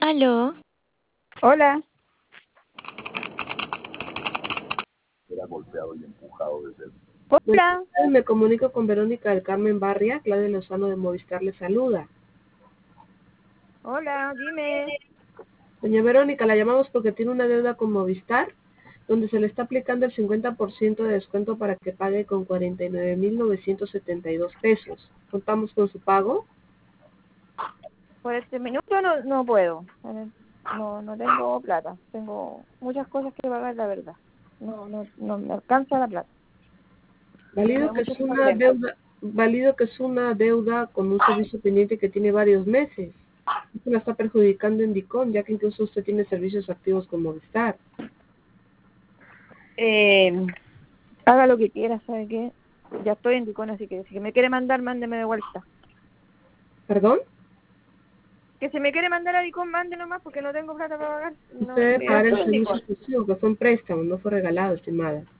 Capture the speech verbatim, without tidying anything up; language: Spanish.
Aló, Hola. Buenas Hola. tardes, me comunico con Verónica del Carmen Barria, Claudia Lozano de Movistar le saluda. Hola, dime. Doña Verónica, la llamamos porque tiene una deuda con Movistar, donde se le está aplicando el cincuenta por ciento de descuento para que pague con cuarenta y nueve mil novecientos setenta y dos pesos. ¿Contamos con su pago? Por este minuto no, no puedo. Eh, No, no tengo plata. Tengo muchas cosas que pagar, la verdad. No, no, no me alcanza la plata. Válido Tengo que muchos es una problemas. deuda, válido que es una deuda con un servicio pendiente que tiene varios meses. Esto la está perjudicando en Dicom, ya que incluso usted tiene servicios activos con Movistar. Eh, haga lo que quiera, ¿sabe qué? Ya estoy en Dicón, así que si me quiere mandar, mándeme de vuelta. ¿Perdón? Que si me quiere mandar a Dicón, mande nomás, porque no tengo plata para pagar. Usted No, debe ya pagar el estoy en servicio Dicón. exclusivo, que fue un préstamo, no fue regalado, estimada.